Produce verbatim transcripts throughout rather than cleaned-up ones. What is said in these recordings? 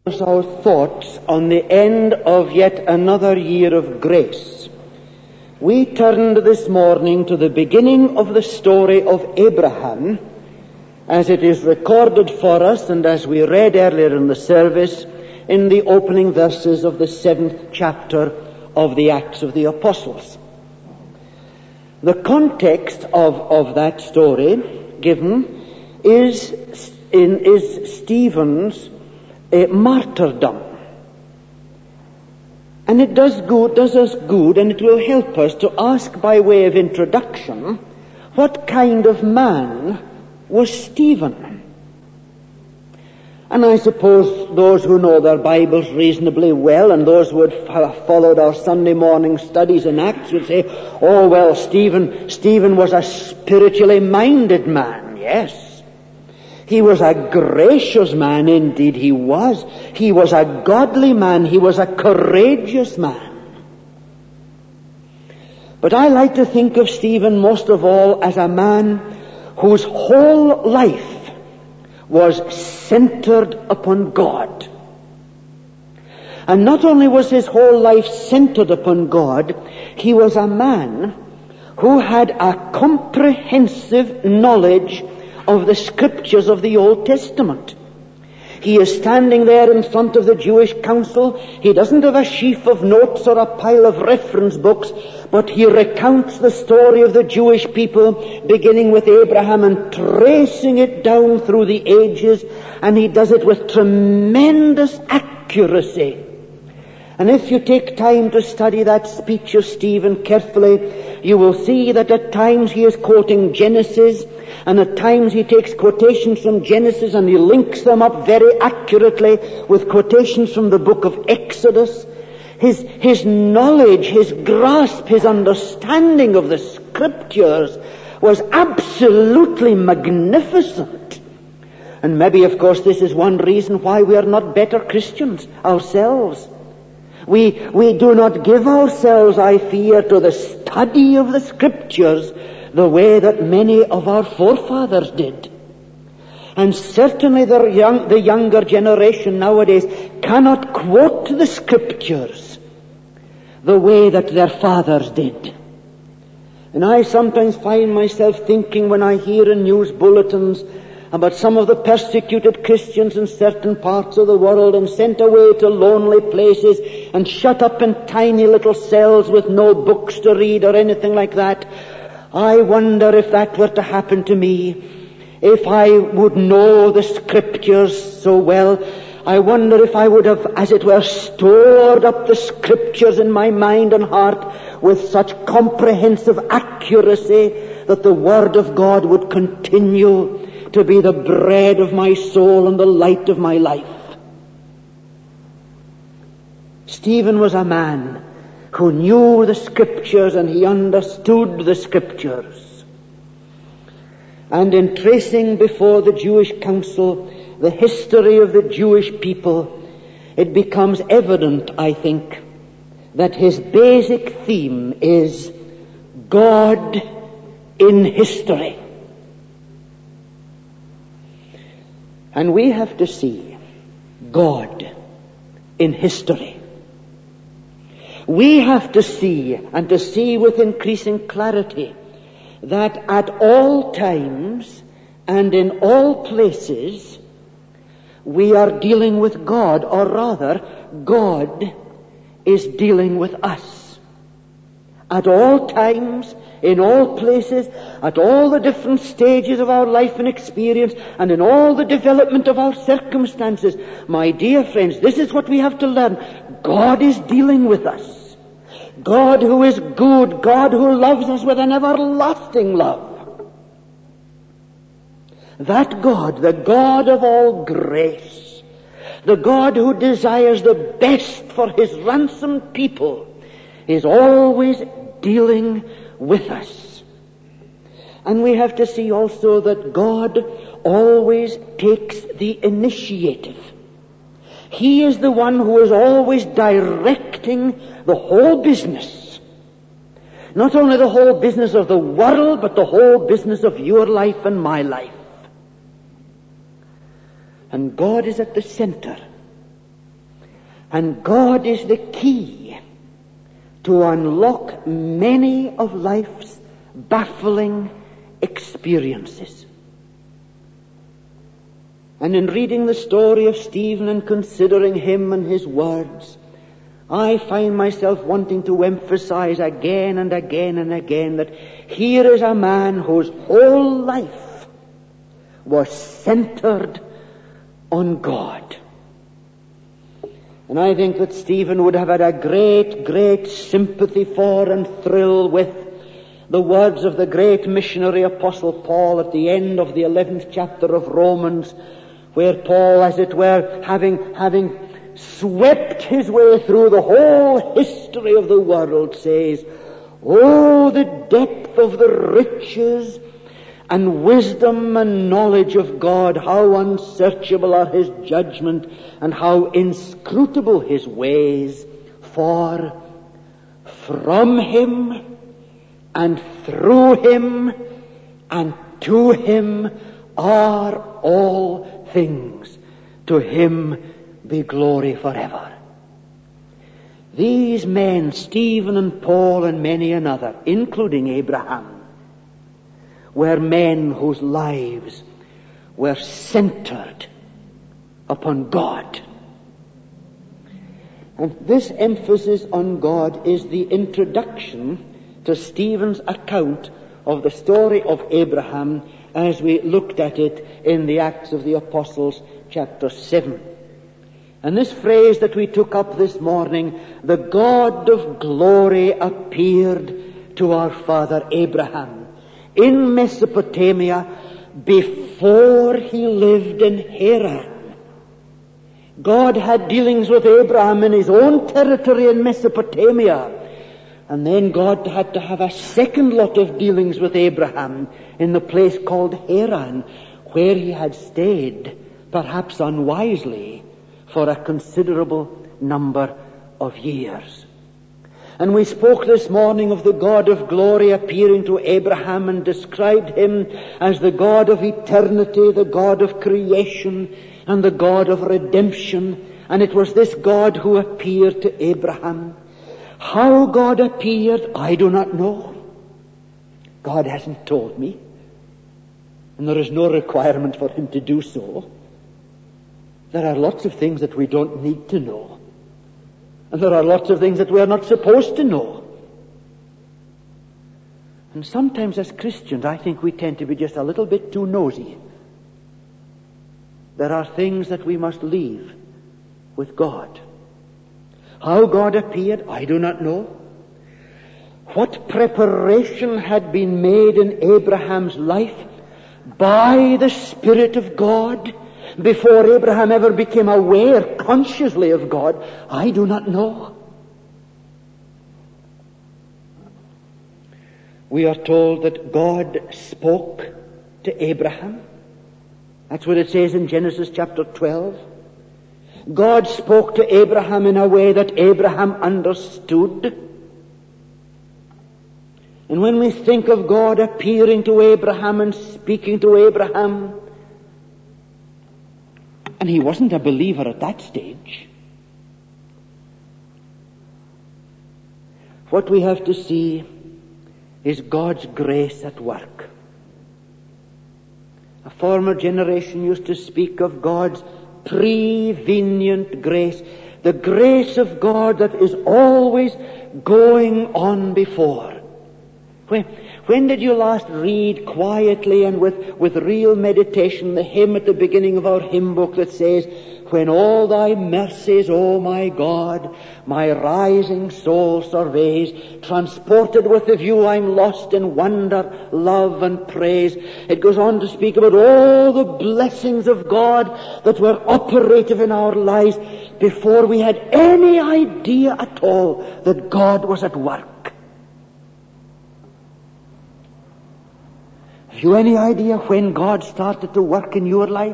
Our thoughts on the end of yet another year of grace. We turned this morning to the beginning of the story of Abraham, as it is recorded for us and as we read earlier in the service in the opening verses of the seventh chapter of the Acts of the Apostles. The context of, of that story given is, in, is Stephen's a martyrdom. And it does good, does us good, and it will help us to ask by way of introduction, what kind of man was Stephen? And I suppose those who know their Bibles reasonably well, and those who have followed our Sunday morning studies in Acts would say, oh well, Stephen, Stephen was a spiritually minded man, yes. He was a gracious man, indeed he was. He was a godly man. He was a courageous man. But I like to think of Stephen most of all as a man whose whole life was centered upon God. And not only was his whole life centered upon God, he was a man who had a comprehensive knowledge of the scriptures of the Old Testament. He is standing there in front of the Jewish council. He doesn't have a sheaf of notes or a pile of reference books, but he recounts the story of the Jewish people, beginning with Abraham and tracing it down through the ages, and he does it with tremendous accuracy. And if you take time to study that speech of Stephen carefully, you will see that at times he is quoting Genesis, and at times he takes quotations from Genesis and he links them up very accurately with quotations from the book of Exodus. His, his knowledge, his grasp, his understanding of the scriptures was absolutely magnificent. And maybe, of course, this is one reason why we are not better Christians ourselves. We, we do not give ourselves, I fear, to the study of the scriptures the way that many of our forefathers did. And certainly the, young, the younger generation nowadays cannot quote the scriptures the way that their fathers did. And I sometimes find myself thinking when I hear in news bulletins about some of the persecuted Christians in certain parts of the world and sent away to lonely places and shut up in tiny little cells with no books to read or anything like that. I wonder if that were to happen to me, if I would know the scriptures so well. I wonder if I would have, as it were, stored up the scriptures in my mind and heart with such comprehensive accuracy that the Word of God would continue to be the bread of my soul and the light of my life. Stephen was a man who knew the scriptures and he understood the scriptures. And in tracing before the Jewish council the history of the Jewish people, it becomes evident, I think, that his basic theme is God in history. And we have to see God in history. We have to see, and to see with increasing clarity, that at all times and in all places we are dealing with God, or rather, God is dealing with us. At all times, in all places, at all the different stages of our life and experience, and in all the development of our circumstances, my dear friends, this is what we have to learn. God is dealing with us. God who is good, God who loves us with an everlasting love. That God, the God of all grace, the God who desires the best for his ransomed people, is always dealing with us. And we have to see also that God always takes the initiative. He is the one who is always directing the whole business. Not only the whole business of the world, but the whole business of your life and my life. And God is at the center And God is the key to unlock many of life's baffling experiences. And in reading the story of Stephen and considering him and his words, I find myself wanting to emphasize again and again and again that here is a man whose whole life was centered on God. And I think that Stephen would have had a great, great sympathy for and thrill with the words of the great missionary apostle Paul at the end of the eleventh chapter of Romans, where Paul, as it were, having, having swept his way through the whole history of the world, says, "Oh, the depth of the riches and wisdom and knowledge of God, how unsearchable are his judgment and how inscrutable his ways. For from him and through him and to him are all things. To him be glory forever." These men, Stephen and Paul and many another, including Abraham, were men whose lives were centered upon God. And this emphasis on God is the introduction to Stephen's account of the story of Abraham as we looked at it in the Acts of the Apostles, chapter seven. And this phrase that we took up this morning, the God of glory appeared to our father Abraham in Mesopotamia before he lived in Haran. God had dealings with Abraham in his own territory in Mesopotamia. And then God had to have a second lot of dealings with Abraham in the place called Haran, where he had stayed, perhaps unwisely, for a considerable number of years. And we spoke this morning of the God of glory appearing to Abraham and described him as the God of eternity, the God of creation, and the God of redemption. And it was this God who appeared to Abraham. How God appeared, I do not know. God hasn't told me. And there is no requirement for him to do so. There are lots of things that we don't need to know. And there are lots of things that we are not supposed to know. And sometimes as Christians, I think we tend to be just a little bit too nosy. There are things that we must leave with God. How God appeared, I do not know. What preparation had been made in Abraham's life by the Spirit of God before Abraham ever became aware consciously of God, I do not know. We are told that God spoke to Abraham. That's what it says in Genesis chapter twelve. God spoke to Abraham in a way that Abraham understood. And when we think of God appearing to Abraham and speaking to Abraham, and he wasn't a believer at that stage, what we have to see is God's grace at work. A former generation used to speak of God's prevenient grace, the grace of God that is always going on before. When, when did you last read quietly and with, with real meditation the hymn at the beginning of our hymn book that says, "When all thy mercies, O my God, my rising soul surveys, transported with the view I'm lost in wonder, love and praise." It goes on to speak about all the blessings of God that were operative in our lives before we had any idea at all that God was at work. Have you any idea when God started to work in your life?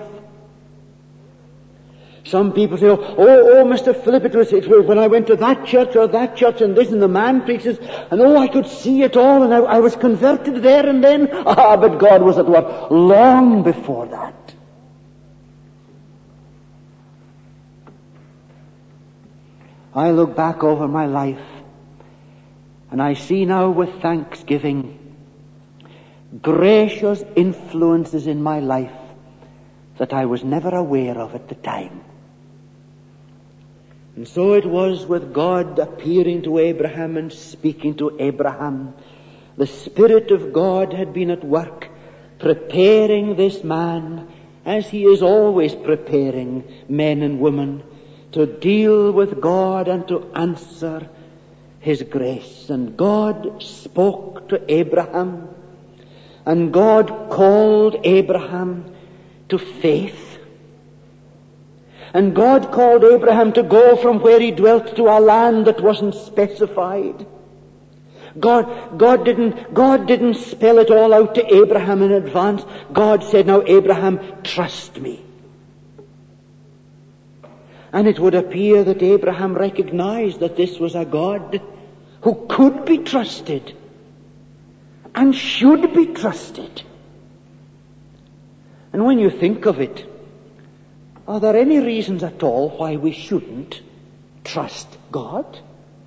Some people say, oh, oh, Mister Philip, it was, it was when I went to that church or that church and this and the man preaches, and oh, I could see it all and I, I was converted there and then. Ah, but God was at work long before that. I look back over my life and I see now with thanksgiving gracious influences in my life that I was never aware of at the time. And so it was with God appearing to Abraham and speaking to Abraham. The Spirit of God had been at work preparing this man, as he is always preparing men and women, to deal with God and to answer His grace. And God spoke to Abraham, and God called Abraham to faith. And God called Abraham to go from where he dwelt to a land that wasn't specified. God, God didn't, God didn't spell it all out to Abraham in advance. God said, now Abraham, trust me. And it would appear that Abraham recognized that this was a God who could be trusted and should be trusted. And when you think of it, are there any reasons at all why we shouldn't trust God?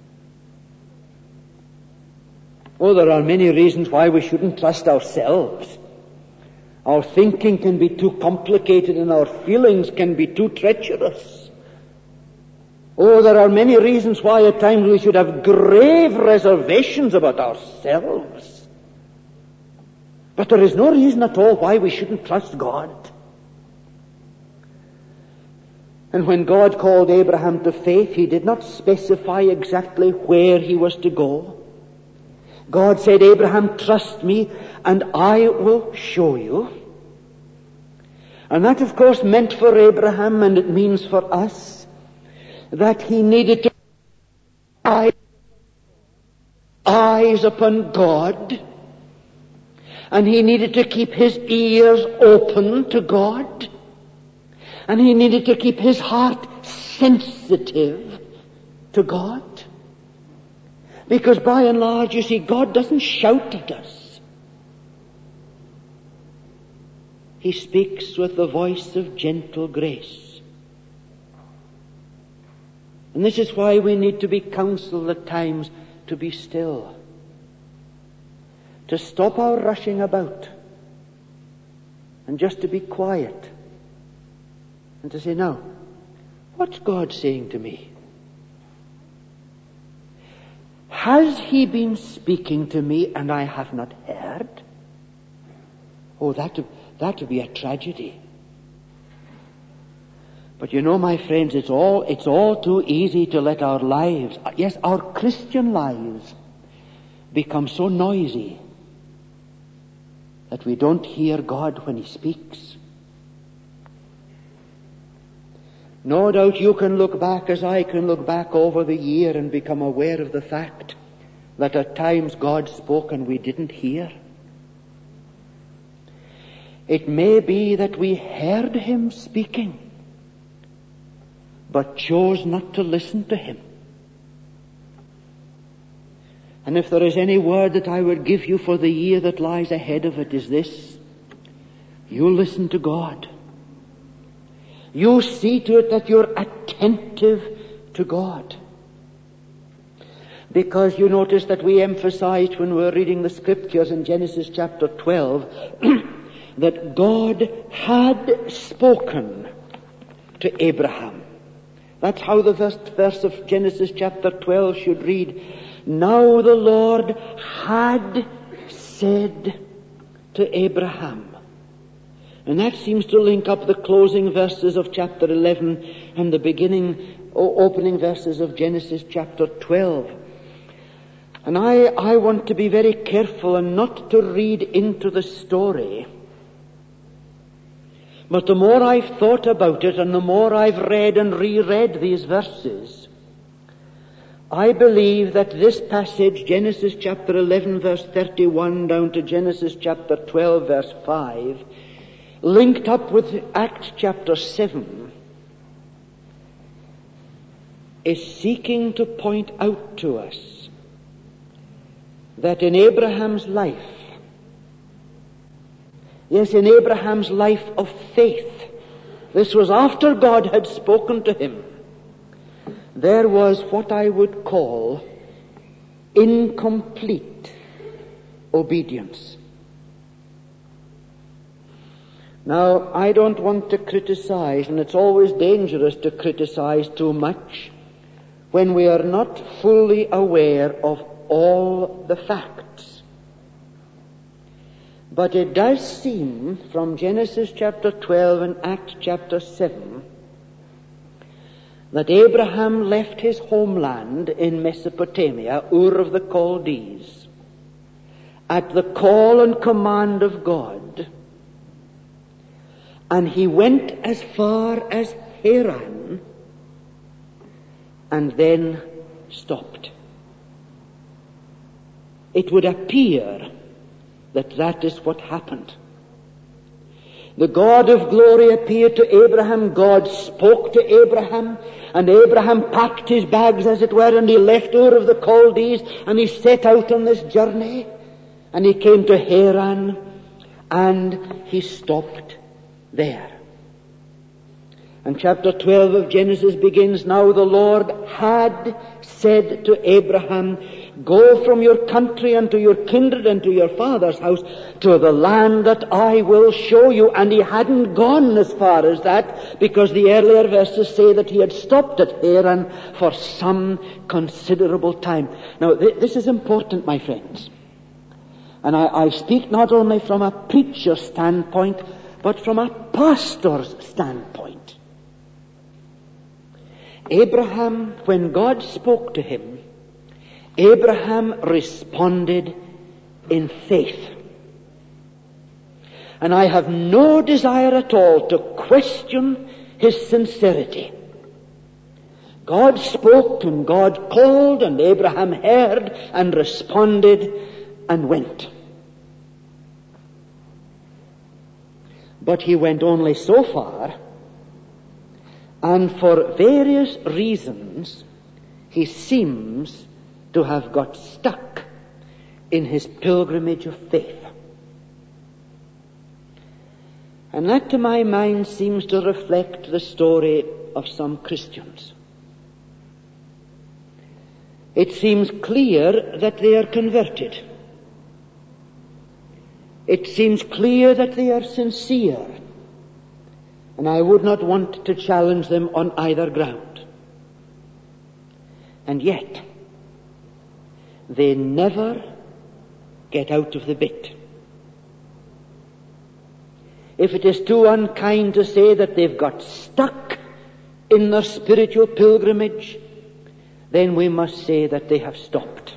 Oh, there are many reasons why we shouldn't trust ourselves. Our thinking can be too complicated and our feelings can be too treacherous. Oh, there are many reasons why at times we should have grave reservations about ourselves. But there is no reason at all why we shouldn't trust God. And when God called Abraham to faith, He did not specify exactly where he was to go. God said, Abraham, trust me, and I will show you. And that, of course, meant for Abraham, and it means for us, that he needed to have eyes upon God, and he needed to keep his ears open to God, and he needed to keep his heart sensitive to God. Because by and large, you see, God doesn't shout at us. He speaks with the voice of gentle grace. And this is why we need to be counseled at times to be still. To stop our rushing about. And just to be quiet. And to say, now, what's God saying to me? Has He been speaking to me and I have not heard? Oh, that, that would be a tragedy. But you know, my friends, it's all, it's all too easy to let our lives, yes, our Christian lives, become so noisy that we don't hear God when He speaks. No doubt you can look back as I can look back over the year and become aware of the fact that at times God spoke and we didn't hear. It may be that we heard Him speaking, but chose not to listen to Him. And if there is any word that I would give you for the year that lies ahead of it, is this: you listen to God. You see to it that you're attentive to God. Because you notice that we emphasized when we were reading the scriptures in Genesis chapter twelve that God had spoken to Abraham. That's how the first verse of Genesis chapter twelve should read. Now the Lord had said to Abraham. And that seems to link up the closing verses of chapter eleven and the beginning, opening verses of Genesis chapter twelve. And I, I want to be very careful and not to read into the story. But the more I've thought about it and the more I've read and reread these verses, I believe that this passage, Genesis chapter eleven verse thirty-one down to Genesis chapter twelve verse five, linked up with Acts chapter seven, is seeking to point out to us that in Abraham's life, yes, in Abraham's life of faith, this was after God had spoken to him, there was what I would call incomplete obedience. Now, I don't want to criticize, and it's always dangerous to criticize too much when we are not fully aware of all the facts. But it does seem from Genesis chapter twelve and Acts chapter seven that Abraham left his homeland in Mesopotamia, Ur of the Chaldees, at the call and command of God, and he went as far as Haran and then stopped. It would appear that that is what happened. The God of glory appeared to Abraham. God spoke to Abraham, and Abraham packed his bags, as it were, and he left Ur of the Chaldees, and he set out on this journey, and he came to Haran, and he stopped there. And chapter twelve of Genesis begins, now the Lord had said to Abraham, go from your country and to your kindred and to your father's house to the land that I will show you. And he hadn't gone as far as that, because the earlier verses say that he had stopped at Haran for some considerable time. Now th- this is important, my friends. And I, I speak not only from a preacher's standpoint, but from a pastor's standpoint. Abraham, when God spoke to him, Abraham responded in faith. And I have no desire at all to question his sincerity. God spoke and God called, and Abraham heard and responded and went. But he went only so far, and for various reasons he seems to have got stuck in his pilgrimage of faith. And that, to my mind, seems to reflect the story of some Christians. It seems clear that they are converted. It seems clear that they are sincere. And I would not want to challenge them on either ground. And yet, they never get out of the bit. If it is too unkind to say that they've got stuck in their spiritual pilgrimage, then we must say that they have stopped.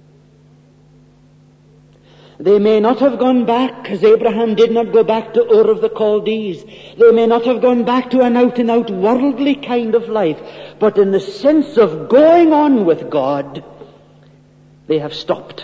They may not have gone back, as Abraham did not go back to Ur of the Chaldees. They may not have gone back to an out-and-out worldly kind of life. But in the sense of going on with God, they have stopped.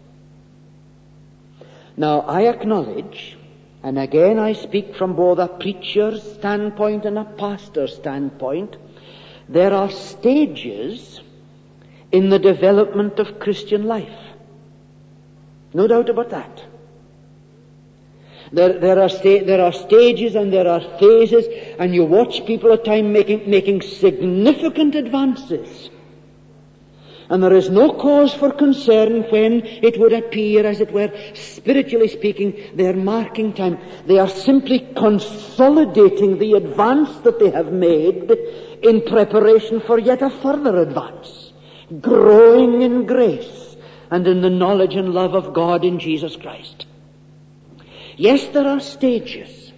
Now, I acknowledge, and again I speak from both a preacher's standpoint and a pastor's standpoint, there are stages in the development of Christian life. No doubt about that. There, there are sta- there are stages and there are phases, and you watch people at times making making significant advances. And there is no cause for concern when it would appear, as it were, spiritually speaking, they are marking time. They are simply consolidating the advance that they have made in preparation for yet a further advance, growing in grace and in the knowledge and love of God in Jesus Christ. Yes, there are stages.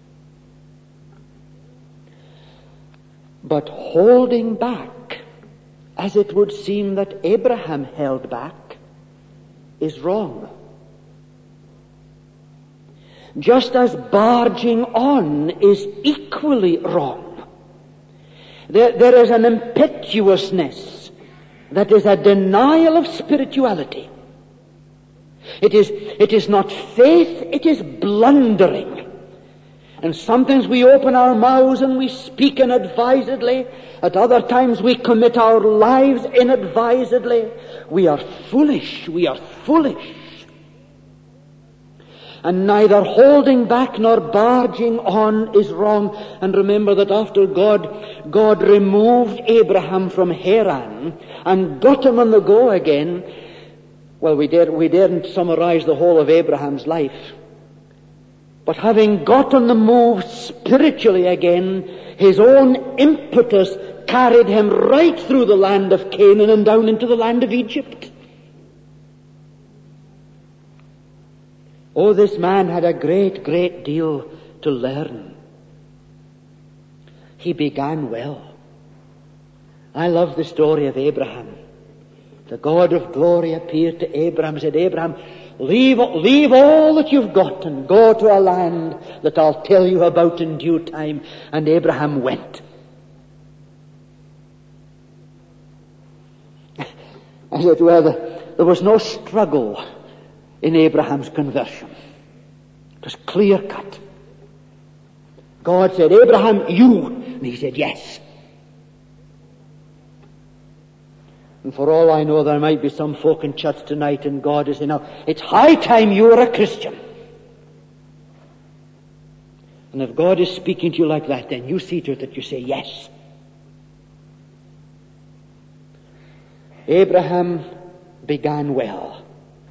But holding back, as it would seem that Abraham held back, is wrong. Just as barging on is equally wrong. There, there is an impetuousness that is a denial of spirituality. It is, it is not faith, it is blundering. And sometimes we open our mouths and we speak inadvisedly. At other times we commit our lives inadvisedly. We are foolish, we are foolish. And neither holding back nor barging on is wrong. And remember that after God, God removed Abraham from Haran and got him on the go again. Well, we, dare, we daren't summarize the whole of Abraham's life. But having got on the move spiritually again, his own impetus carried him right through the land of Canaan and down into the land of Egypt. Oh, this man had a great, great deal to learn. He began well. I love the story of Abraham. The God of glory appeared to Abraham and said, Abraham, leave, leave all that you've got and go to a land that I'll tell you about in due time. And Abraham went. As it were, there was no struggle in Abraham's conversion. It was clear cut. God said, Abraham, you. And he said, yes. And for all I know, there might be some folk in church tonight and God is saying, now, it's high time you were a Christian. And if God is speaking to you like that, then you see to it that you say yes. Abraham began well.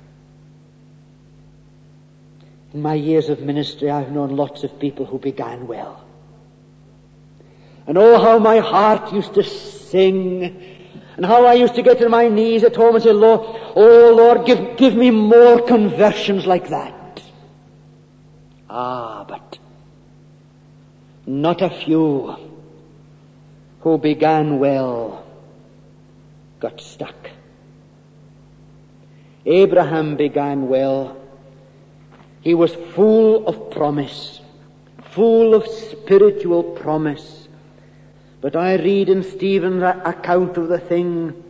In my years of ministry, I've known lots of people who began well. And oh, how my heart used to sing, and how I used to get on my knees at home and say, Lord, oh Lord, give, give me more conversions like that. Ah, but not a few who began well got stuck. Abraham began well. He was full of promise, full of spiritual promise. But I read in Stephen's account of the thing,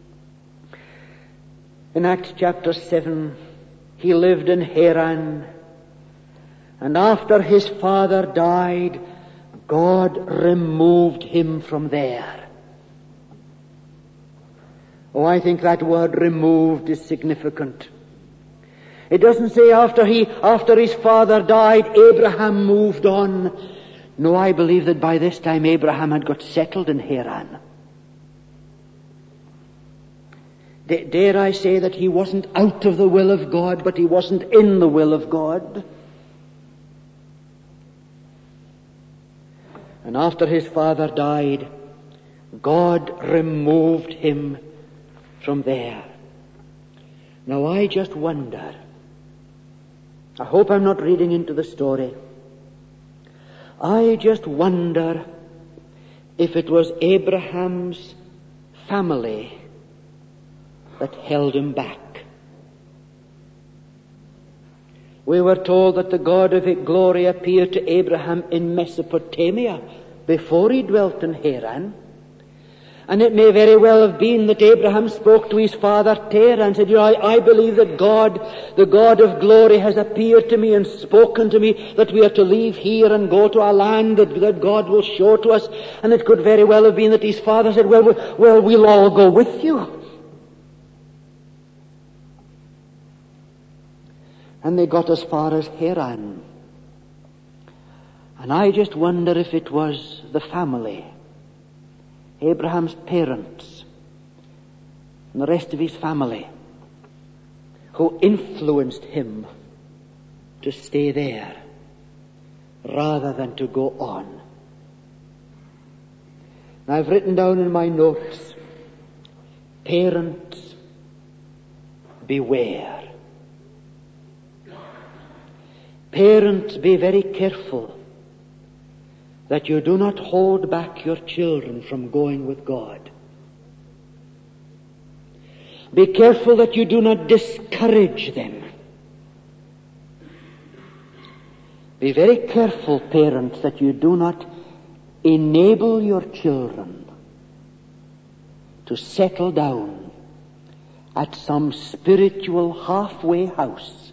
in Acts chapter seven, he lived in Haran, and after his father died, God removed him from there. Oh, I think that word removed is significant. It doesn't say after he, after his father died, Abraham moved on. No, I believe that by this time Abraham had got settled in Haran. D- dare I say that he wasn't out of the will of God, but he wasn't in the will of God. And after his father died, God removed him from there. Now I just wonder, I hope I'm not reading into the story, I just wonder if it was Abraham's family that held him back. We were told that the God of glory appeared to Abraham in Mesopotamia before he dwelt in Haran. And it may very well have been that Abraham spoke to his father Terah and said, you know, I, I believe that God, the God of glory, has appeared to me and spoken to me that we are to leave here and go to a land that, that God will show to us. And it could very well have been that his father said, well, well, we'll all go with you. And they got as far as Haran. And I just wonder if it was the family, Abraham's parents, and the rest of his family, who influenced him to stay there rather than to go on. And I've written down in my notes, parents, beware. Parents, be very careful that you do not hold back your children from going with God. Be careful that you do not discourage them. Be very careful, parents, that you do not enable your children to settle down at some spiritual halfway house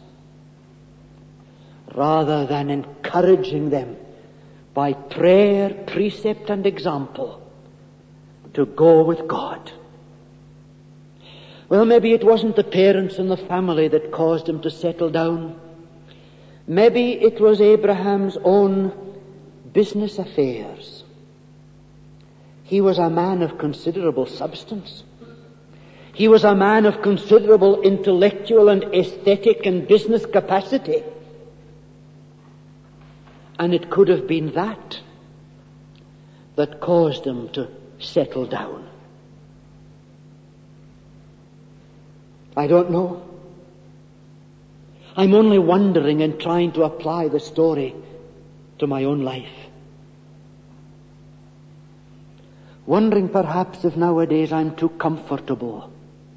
rather than encouraging them by prayer, precept, and example to go with God. Well, maybe it wasn't the parents and the family that caused him to settle down. Maybe it was Abraham's own business affairs. He was a man of considerable substance. He was a man of considerable intellectual and aesthetic and business capacity. And it could have been that that caused him to settle down. I don't know. I'm only wondering and trying to apply the story to my own life. Wondering perhaps if nowadays I'm too comfortable.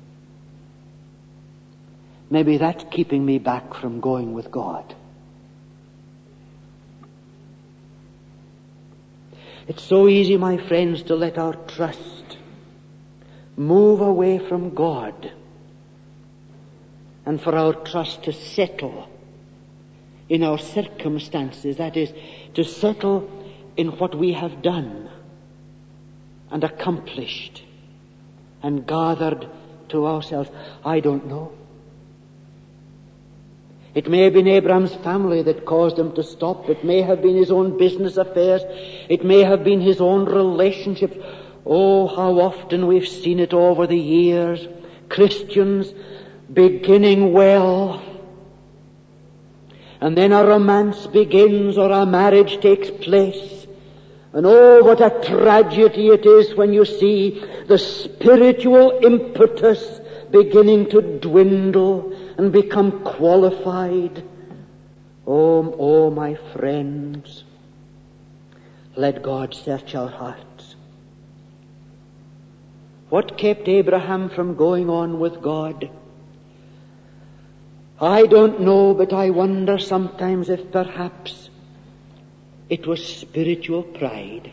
Maybe that's keeping me back from going with God. It's so easy, my friends, to let our trust move away from God and for our trust to settle in our circumstances, that is, to settle in what we have done and accomplished and gathered to ourselves. I don't know. It may have been Abraham's family that caused him to stop. It may have been his own business affairs. It may have been his own relationships. Oh, how often we've seen it over the years. Christians beginning well, and then a romance begins or a marriage takes place. And oh, what a tragedy it is when you see the spiritual impetus beginning to dwindle and become qualified. Oh, oh, my friends, let God search our hearts. What kept Abraham from going on with God? I don't know, but I wonder sometimes if perhaps it was spiritual pride.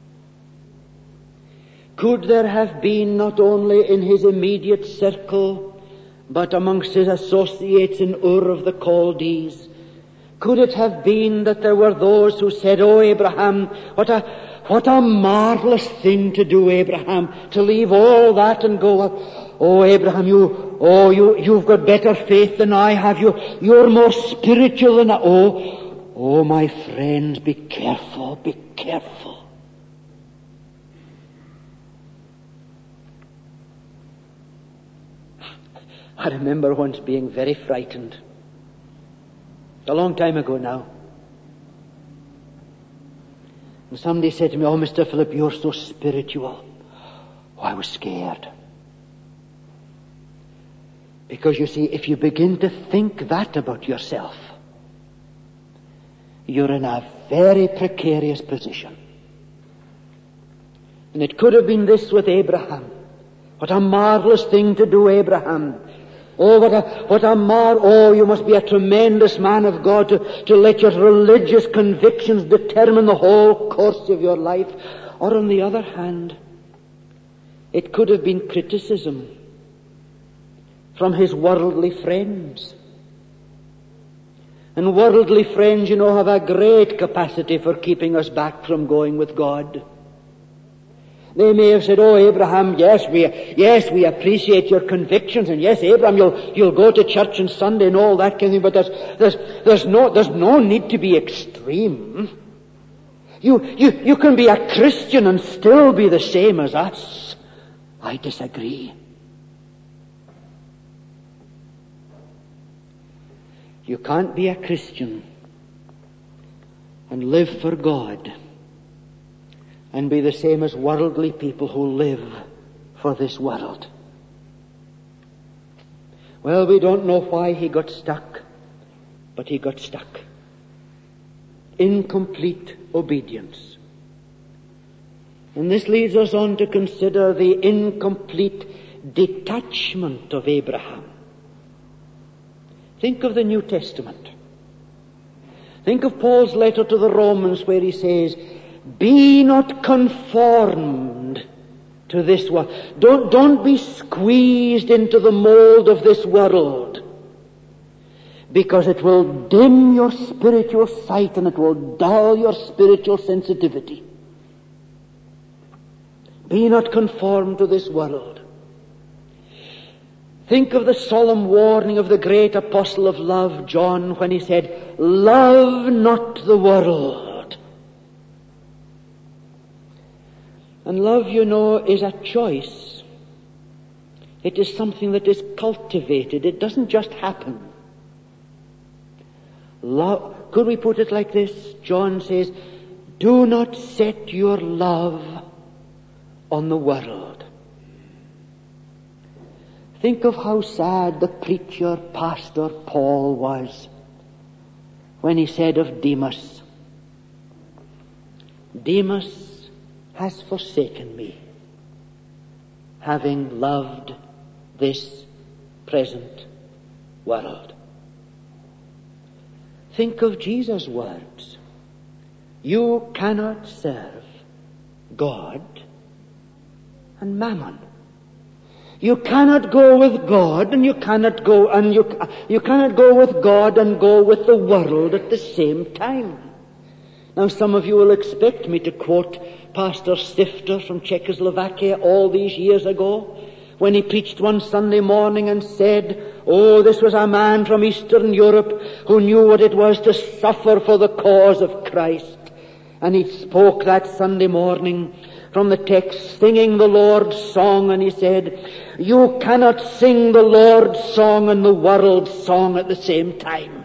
Could there have been, not only in his immediate circle, but amongst his associates in Ur of the Chaldees, could it have been that there were those who said, "Oh, Abraham, what a, what a marvelous thing to do, Abraham, to leave all that and go. Oh, Abraham, you, oh, you, you've got better faith than I have. You, you're more spiritual than I. Oh, oh, my friends, be careful, be careful." I remember once being very frightened. A long time ago now. And somebody said to me, "Oh, Mister Philip, you're so spiritual." Oh, I was scared. Because you see, if you begin to think that about yourself, you're in a very precarious position. And it could have been this with Abraham. What a marvelous thing to do, Abraham. Oh, what a, what a mar, oh, you must be a tremendous man of God to, to let your religious convictions determine the whole course of your life. Or on the other hand, it could have been criticism from his worldly friends. And worldly friends, you know, have a great capacity for keeping us back from going with God. They may have said, "Oh, Abraham, yes, we, yes, we appreciate your convictions, and yes, Abraham, you'll, you'll go to church on Sunday and all that kind of thing, but there's, there's, there's no, there's no need to be extreme. You, you, you can be a Christian and still be the same as us." I disagree. You can't be a Christian and live for God and be the same as worldly people who live for this world. Well, we don't know why he got stuck, but he got stuck. Incomplete obedience. And this leads us on to consider the incomplete detachment of Abraham. Think of the New Testament. Think of Paul's letter to the Romans where he says, "Be not conformed to this world." Don't, don't be squeezed into the mold of this world, because it will dim your spiritual sight and it will dull your spiritual sensitivity. Be not conformed to this world. Think of the solemn warning of the great apostle of love, John, when he said, "Love not the world." And love, you know, is a choice. It is something that is cultivated. It doesn't just happen. Love, could we put it like this? John says, "Do not set your love on the world." Think of how sad the preacher, pastor Paul was when he said of Demas, "Demas has forsaken me, having loved this present world." Think of Jesus' words. You cannot serve God and mammon. You cannot go with God and you cannot go and you, you cannot go with God and go with the world at the same time. Now some of you will expect me to quote Pastor Stifter from Czechoslovakia all these years ago, when he preached one Sunday morning and said, oh, this was a man from Eastern Europe who knew what it was to suffer for the cause of Christ. And he spoke that Sunday morning from the text, singing the Lord's song, and he said, you cannot sing the Lord's song and the world's song at the same time.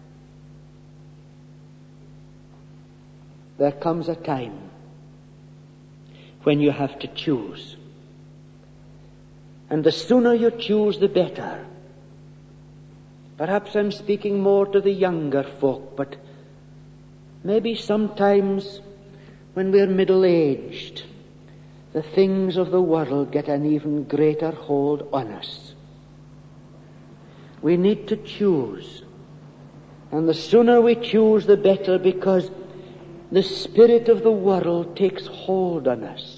There comes a time when you have to choose. And the sooner you choose, the better. Perhaps I'm speaking more to the younger folk, but maybe sometimes when we're middle-aged, the things of the world get an even greater hold on us. We need to choose. And the sooner we choose, the better, because the spirit of the world takes hold on us.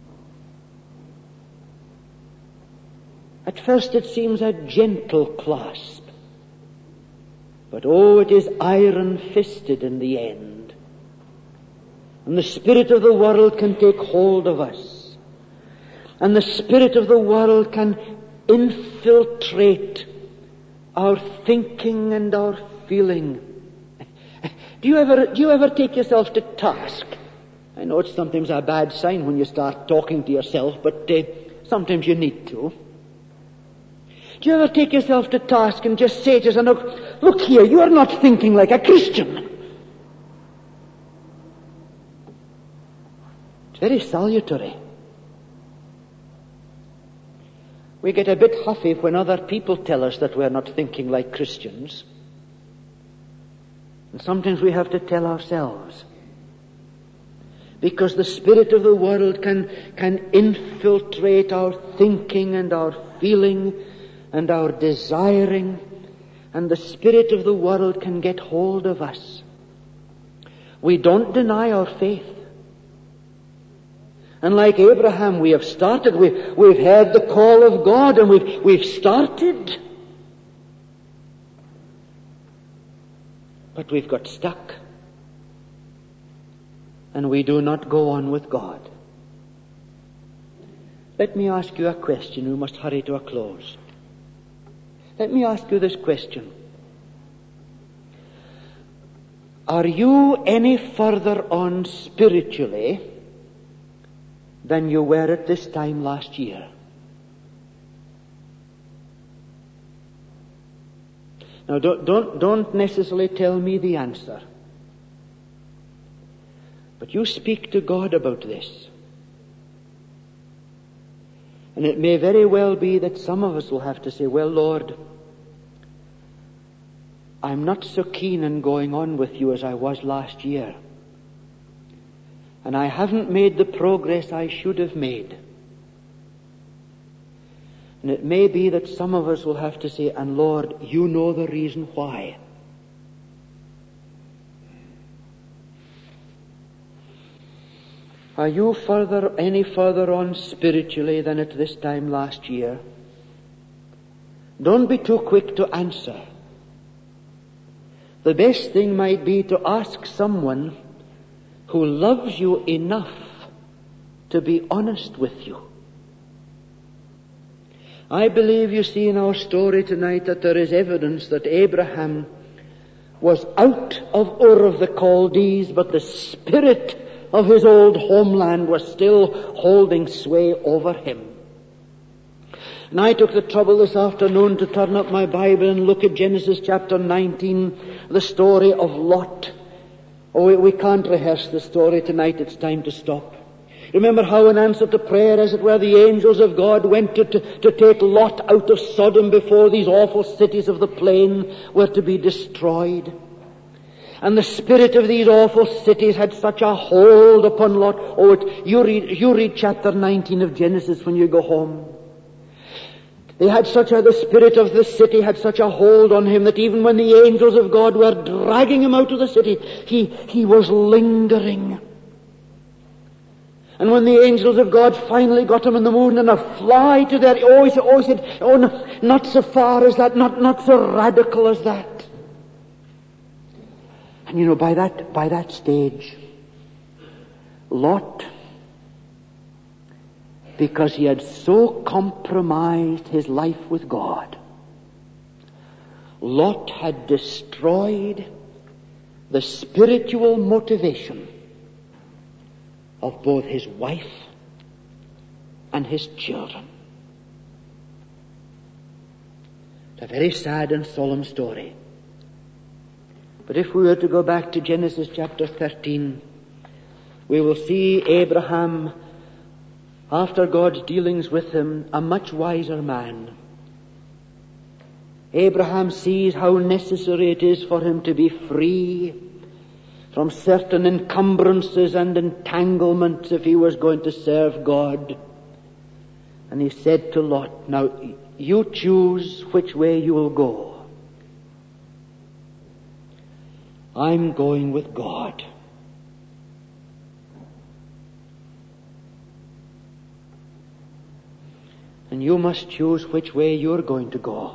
At first it seems a gentle clasp, but oh, it is iron-fisted in the end. And the spirit of the world can take hold of us. And the spirit of the world can infiltrate our thinking and our feeling. Do you ever, do you ever take yourself to task? I know it's sometimes a bad sign when you start talking to yourself, but uh, sometimes you need to. Do you ever take yourself to task and just say to yourself, look, look here, you are not thinking like a Christian. It's very salutary. We get a bit huffy when other people tell us that we're not thinking like Christians. And sometimes we have to tell ourselves. Because the spirit of the world can, can infiltrate our thinking and our feeling and our desiring. And the spirit of the world can get hold of us. We don't deny our faith. And like Abraham, we have started, we, we've heard the call of God and we've, we've started. But we've got stuck. And we do not go on with God. Let me ask you a question. We must hurry to a close. Let me ask you this question. Are you any further on spiritually than you were at this time last year? Now don't, don't, don't necessarily tell me the answer. But you speak to God about this. And it may very well be that some of us will have to say, well, Lord, I'm not so keen on going on with you as I was last year. And I haven't made the progress I should have made. And it may be that some of us will have to say, and Lord, you know the reason why. Are you further, any further on spiritually than at this time last year? Don't be too quick to answer. The best thing might be to ask someone who loves you enough to be honest with you. I believe you see in our story tonight that there is evidence that Abraham was out of Ur of the Chaldees, but the spirit of his old homeland was still holding sway over him. And I took the trouble this afternoon to turn up my Bible and look at Genesis chapter nineteen, the story of Lot. Oh, we, we can't rehearse the story tonight. It's time to stop. Remember how in answer to prayer, as it were, the angels of God went to, to, to take Lot out of Sodom before these awful cities of the plain were to be destroyed. And the spirit of these awful cities had such a hold upon Lot. Oh, it, you read, you read chapter nineteen of Genesis when you go home. They had such a, the spirit of the city had such a hold on him that even when the angels of God were dragging him out of the city, he, he was lingering. And when the angels of God finally got him in the moon and a fly to their, oh, he said, oh, he said, oh, no, not so far as that, not, not so radical as that. And you know, by that, by that stage, Lot, because he had so compromised his life with God, Lot had destroyed the spiritual motivation of both his wife and his children. It's a very sad and solemn story. But if we were to go back to Genesis chapter thirteen, we will see Abraham, after God's dealings with him, a much wiser man. Abraham sees how necessary it is for him to be free from certain encumbrances and entanglements if he was going to serve God. And he said to Lot, now you choose which way you will go. I'm going with God. And you must choose which way you're going to go.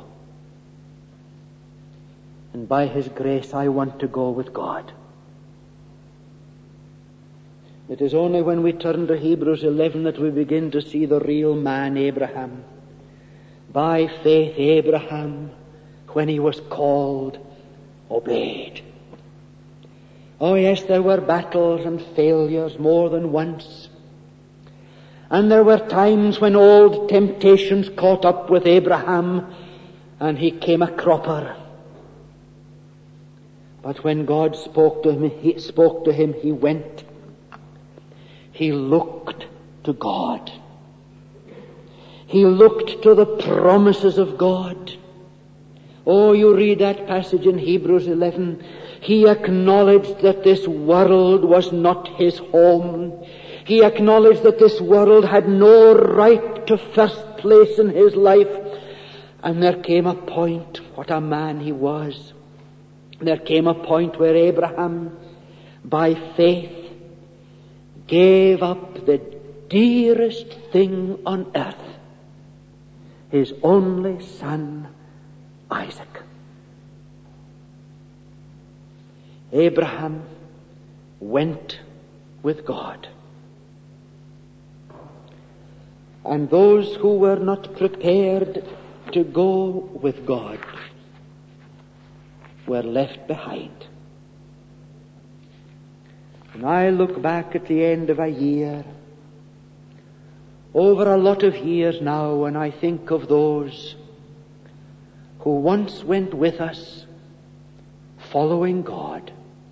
And by His grace, I want to go with God. It is only when we turn to Hebrews eleven that we begin to see the real man, Abraham. By faith, Abraham, when he was called, obeyed. Oh yes, there were battles and failures more than once. And there were times when old temptations caught up with Abraham and he came a cropper. But when God spoke to him, he spoke to him, he went. He looked to God. He looked to the promises of God. Oh, you read that passage in Hebrews eleven. He acknowledged that this world was not his home. He acknowledged that this world had no right to first place in his life. And there came a point, what a man he was. There came a point where Abraham, by faith, gave up the dearest thing on earth, his only son, Isaac. Abraham went with God. And those who were not prepared to go with God were left behind. And I look back at the end of a year, over a lot of years now, and I think of those who once went with us following God.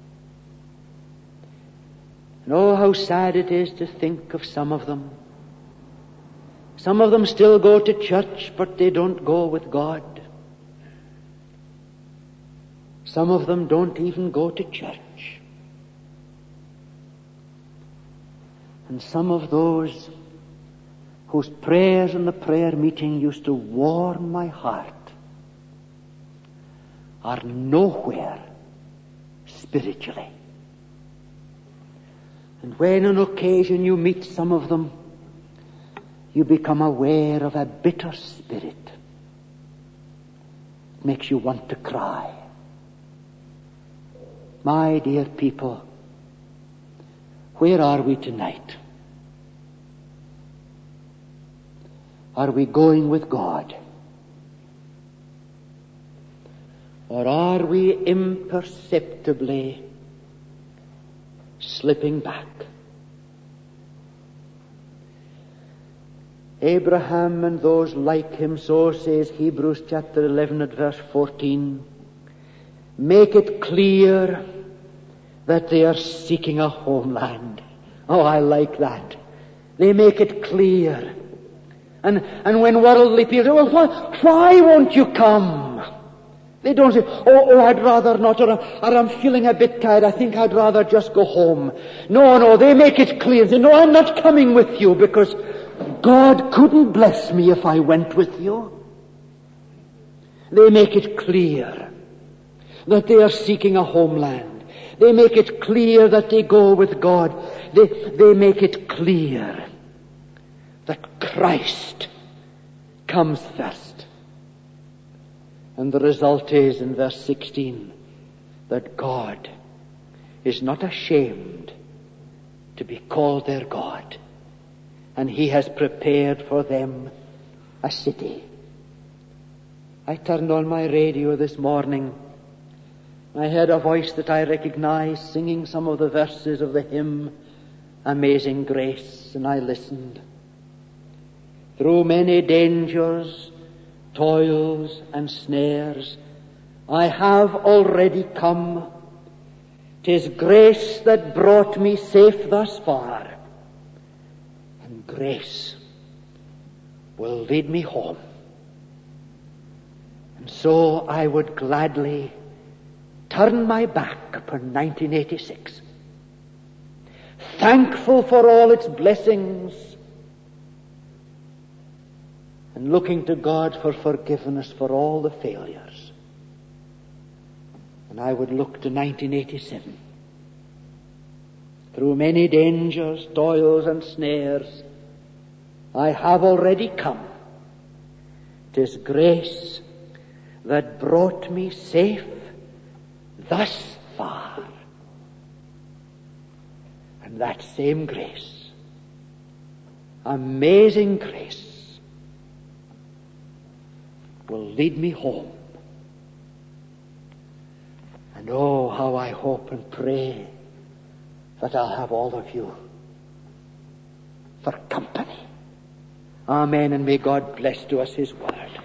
And oh, how sad it is to think of some of them. Some of them still go to church, but they don't go with God. Some of them don't even go to church. And some of those whose prayers in the prayer meeting used to warm my heart are nowhere spiritually. And when on occasion you meet some of them, you become aware of a bitter spirit. It makes you want to cry. My dear people, where are we tonight? are we going with God? Or are we imperceptibly slipping back? Abraham and those like him, so says Hebrews chapter eleven at verse fourteen, make it clear that they are seeking a homeland. Oh, I like that. They make it clear. And, and when worldly people say, well, why, why won't you come? They don't say, oh, oh, I'd rather not, or, or I'm feeling a bit tired, I think I'd rather just go home. No, no, they make it clear. They say, no, I'm not coming with you because God couldn't bless me if I went with you. They make it clear that they are seeking a homeland. They make it clear that they go with God. They, they make it clear that Christ comes first. And the result is in verse sixteen that God is not ashamed to be called their God. And He has prepared for them a city. I turned on my radio this morning. I heard a voice that I recognized singing some of the verses of the hymn, Amazing Grace, and I listened. Through many dangers, toils, and snares, I have already come. 'Tis grace that brought me safe thus far, and grace will lead me home. And so I would gladly turn my back upon nineteen eighty-six, thankful for all its blessings, and looking to God for forgiveness for all the failures. And I would look to nineteen eighty-seven. Through many dangers, toils, and snares, I have already come. 'Tis grace that brought me safe thus far. And that same grace, amazing grace, will lead me home. And oh, how I hope and pray that I'll have all of you for company. Amen, and may God bless to us His word.